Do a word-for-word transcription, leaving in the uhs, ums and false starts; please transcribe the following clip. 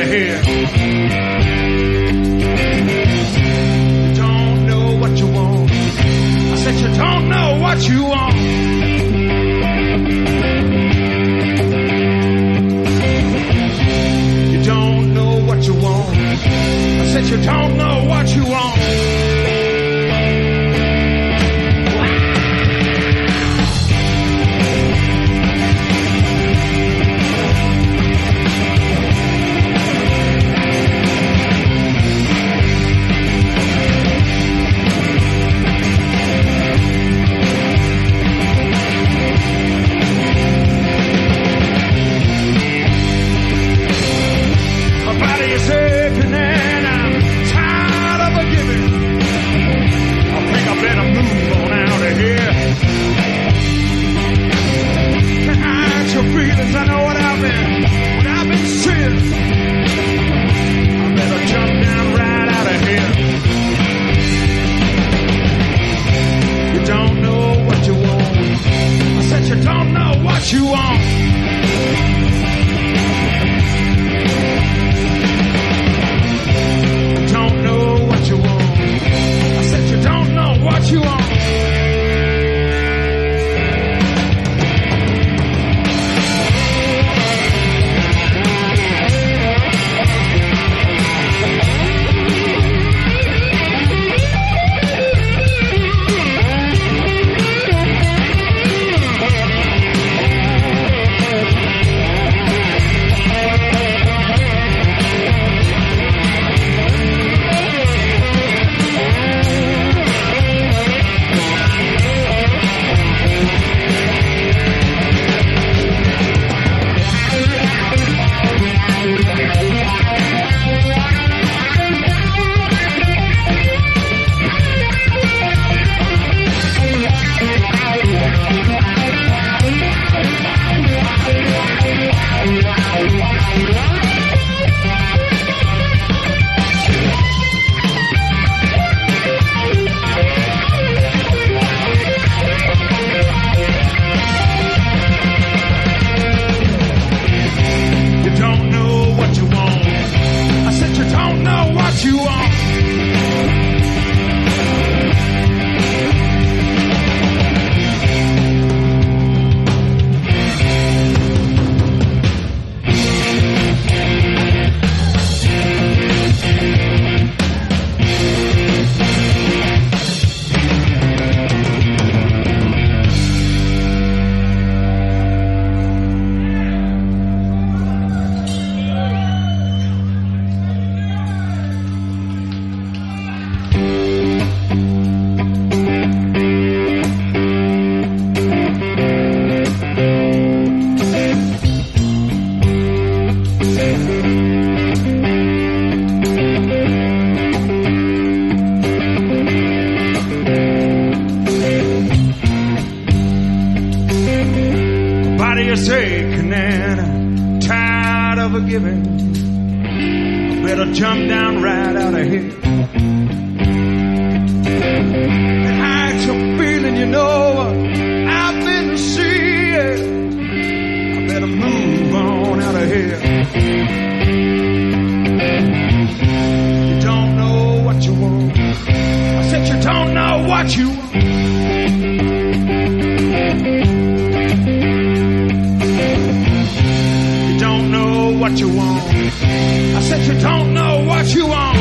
of here. You don't know what you want. I said you don't know what you want. You don't know what you want. I said you don't know what you want. You want. Don't know what you want. I said you don't know what you want. You want. Taking and I'm tired of a giving. I better jump down right out of here. And hide your feeling, you know what I've been seeing. I better move on out of here. You don't know what you want. I said you don't know what you want. What you want. I said you don't know what you want.